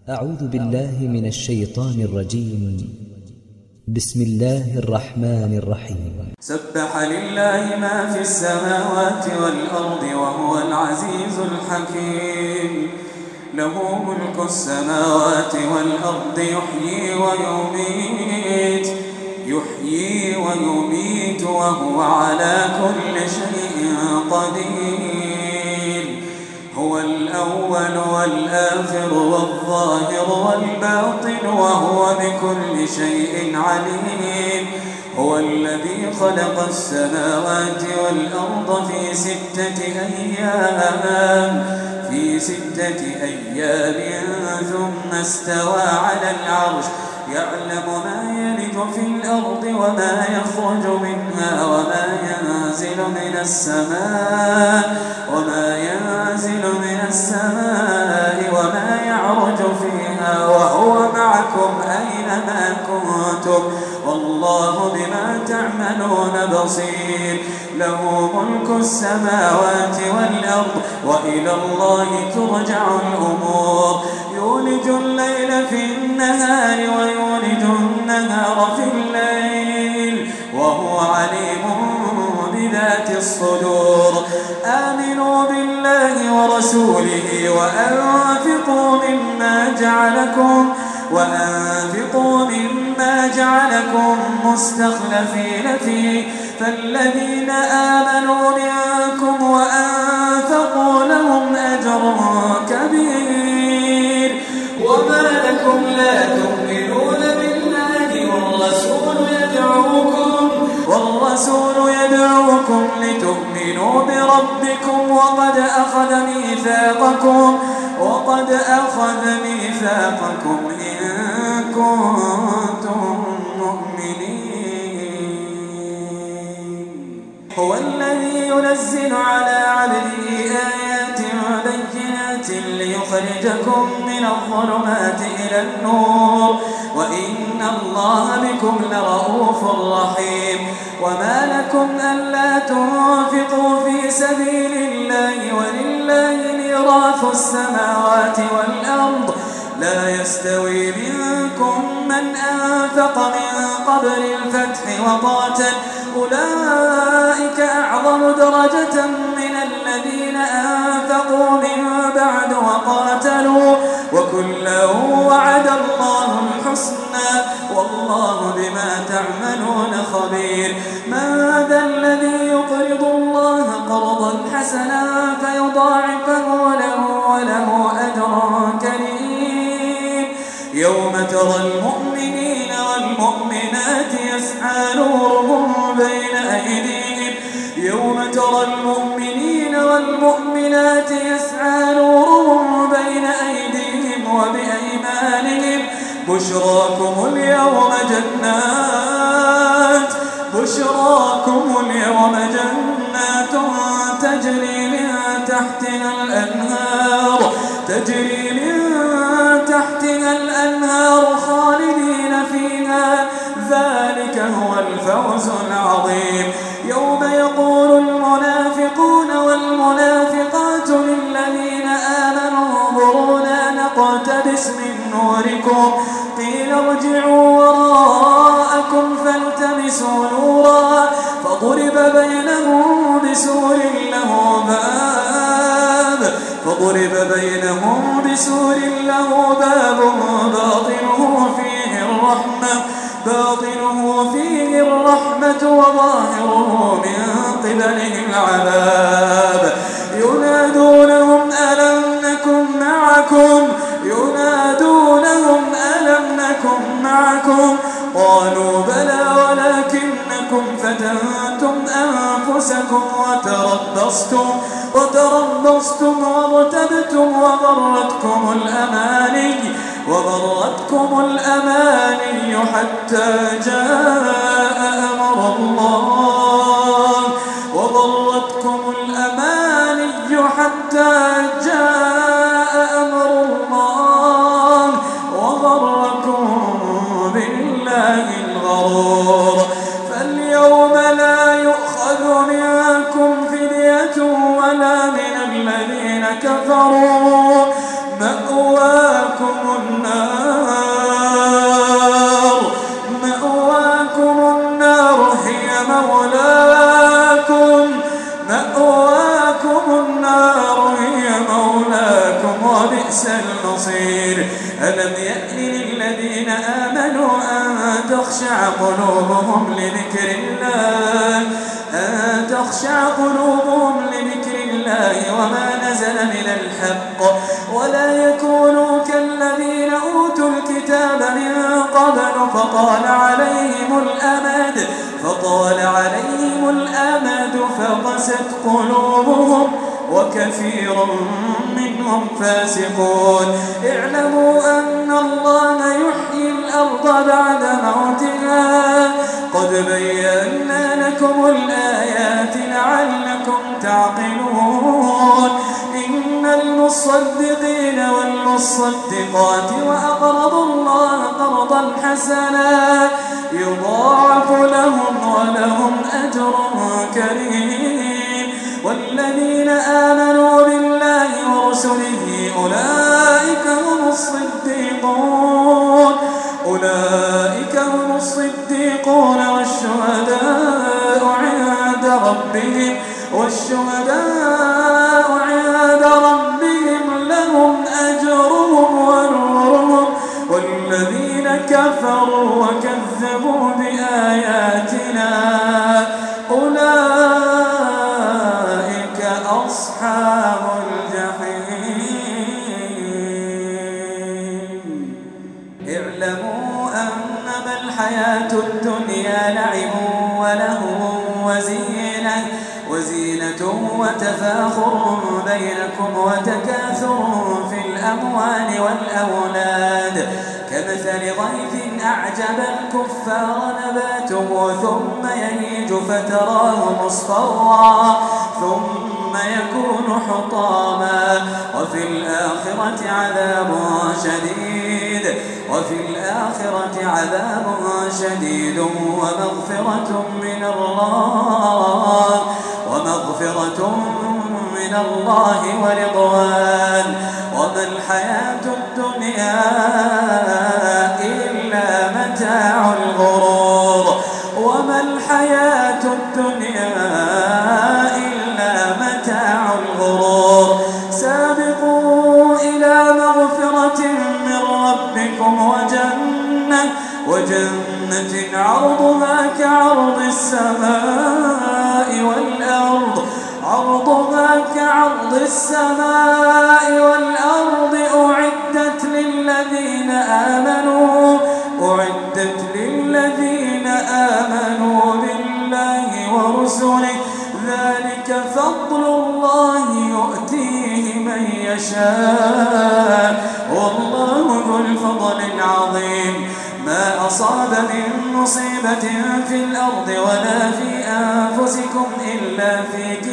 أعوذ بالله من الشيطان الرجيم. بسم الله الرحمن الرحيم. سبح لله ما في السماوات والأرض وهو العزيز الحكيم. له ملك السماوات والأرض يحيي ويميت وهو على كل شيء قدير. هو الأول والآخر والظاهر والباطن وهو بكل شيء عليم. هو الذي خلق السماوات والأرض في 6 أيام ثم استوى على العرش يعلم ما يلج في الأرض وما يخرج منها وما ينزل من السماء وما يعرج فيها وهو معكم أينما كنتم والله بما تعملون بصير. له ملك السماوات والأرض وإلى الله ترجع الأمور. يولج الليل في النهار ويولج النهار في الليل وهو عليم بذات الصدور. آمنوا بالله ورسوله وأنفقوا مما جعلكم مستخلفين فيه فالذين آمنوا منكم وأنفقوا لهم أجر كبير. وما لكم لا تؤمنون بالله والرسول يدعوكم لتؤمنوا بربكم وقد أخذ ميثاقكم إن كنتم مؤمنين. هو الذي ينزل على عبده آيات بينات ليخرجكم من الظلمات إلى النور وإن الله بكم لرؤوف رحيم. وما لكم ألا تنفقوا في سبيل الله ولله ميراث السماوات والأرض لا يستوي منكم من أنفق من قبل الفتح وقاتل أولئك أعظم درجة من الذين أنفقوا من بعد وقاتلوا وكلا وعد الله الحسنى والله بما تعملون خبير. من ذا الذي يقرض الله قرضا حسنا فيضاعفه له وله أجر كريم. يوم ترى المؤمنين والمؤمنات يسعى نورهم بين أيديهم وبأيمانهم بشراكم اليوم جنات تجري من تحتها الأنهار خالدين فيها ذلك هو الفوز العظيم. يوم يقول المنافقون والمنافقات للذين آمنوا انظرونا نقتبس من نوركم قيل ارجعوا وراءكم فالتمسوا نورا فضرب بينهم بسور له باب باطنه فيه الرحمة وظاهره من قبله العذاب. ينادونهم ألم نكن معكم قالوا بلى ولكنكم فتنتم أنفسكم وتربصتم وارتبتم وغرتكم الأماني حتى جاء أمر الله وغركم بالله الغرور. فاليوم لا يؤخذ منكم فدية ولا من الذين كفروا مأواكم النار بصير. ألم يأن للذين آمنوا أن تخشع قلوبهم لذكر الله وما نزل من الحق ولا يكونوا كالذين أوتوا الكتاب من قبل فطال عليهم الأمد فقست قلوبهم وكثير منهم فاسقون. اعلموا أن الله يحيي الأرض بعد موتها قد بينا لكم الآيات لعلكم تعقلون. إن المصدقين والمصدقات وأقرضوا الله قرضا حسنا يضاعف لهم ولهم أجر كريم. والذين آمنوا بالله ورسله أولئك هم الصديقون والشهداء عند ربهم لهم أجرهم ونورهم. والذين كفروا وكذبوا بآياتنا أولئك أصحاب الجحيم. اعلموا أنما الحياة الدنيا لعب ولهو وزينة وتفاخر بينكم وتكاثر في الأموال والأولاد كمثل غيث أعجب الكفار نباته ثم يهيج فتراه مصفرا ثم يكون حطاما وفي الآخرة عذاب شديد ومغفرة من الله ورضوان. وما الحياة الدنيا إلا متاع الغرور. سابقوا إلى مغفرة من ربكم وجنة عرضها كعرض السماء والأرض أعدت للذين آمنوا بالله ورسله ذلك فضل الله يؤتيه من يشاء والله ذو الفضل العظيم. ما أصاب من مصيبة في الأرض ولا في أنفسكم إلا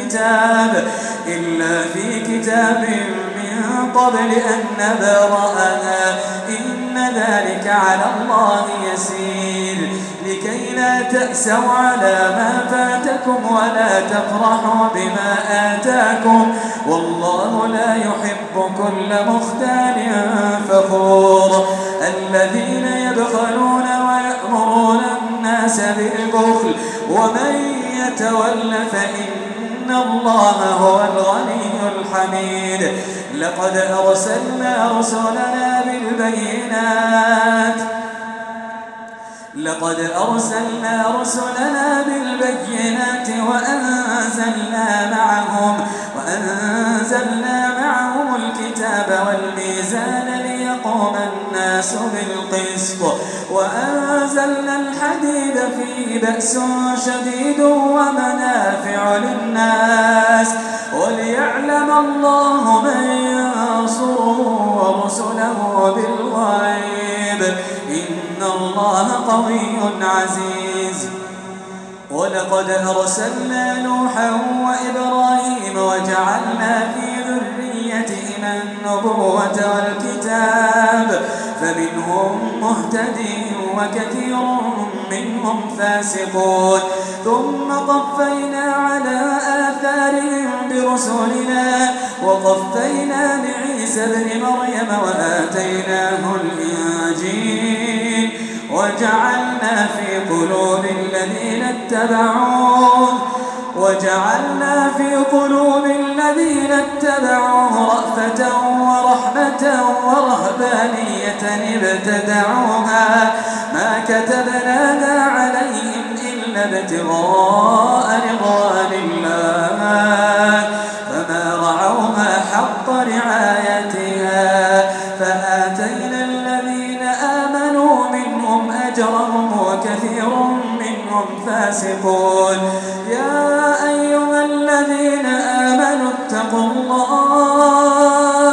في كتاب من قبل أن نبرأها إن ذلك على الله يسير. لكي لا تأسوا على ما فاتكم ولا تفرحوا بما آتاكم والله لا يحب كل مختال فخور. الذين يبخلون ويأمرون الناس بالبخل ومن يتول فإن الله هو الغني الحميد. لقد أرسلنا رسلنا بالبينات وأنزلنا معهم الكتاب والميزان ليقوم الناس بالقسط وأنزلنا الحديد فيه بأس شديد ومنافع للناس وليعلم الله من ينصره ورسله بالغيب إن الله قوي عزيز. ولقد أرسلنا نوحا وإبراهيم وجعلنا في ذريتهما النبوة والكتاب فمنهم مهتد وكثير منهم فاسقون. ثم قفينا على آثارهم برسلنا وقفينا بعيسى ابن مريم وآتيناه الإنجيل وجعلنا في قلوب الذين اتبعوه رأفة ورحمة أحبارا ورهبانية ابتدعوها ما كتبناها عليهم إلا ابتغاء رضوان الله فما رعوها حق رعايتها فآتينا الذين آمنوا منهم أجرهم وكثير منهم فاسقون. يا أيها الذين آمنوا اتقوا الله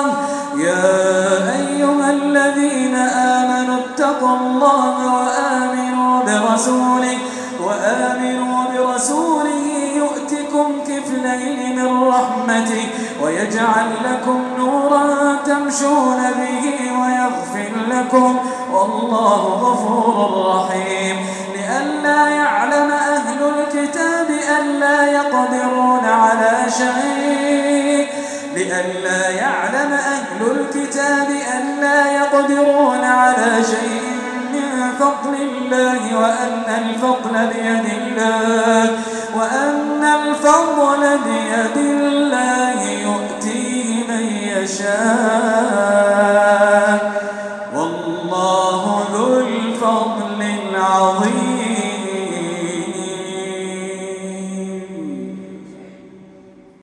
وآمنوا برسوله يؤتكم كفلين من رحمته ويجعل لكم نورا تمشون به ويغفر لكم والله غفور رحيم. لئلا يعلم أهل الكتاب ألا يقدرون على شيء من فضل الله وأن الفضل بيد الله يؤتيه من يشاء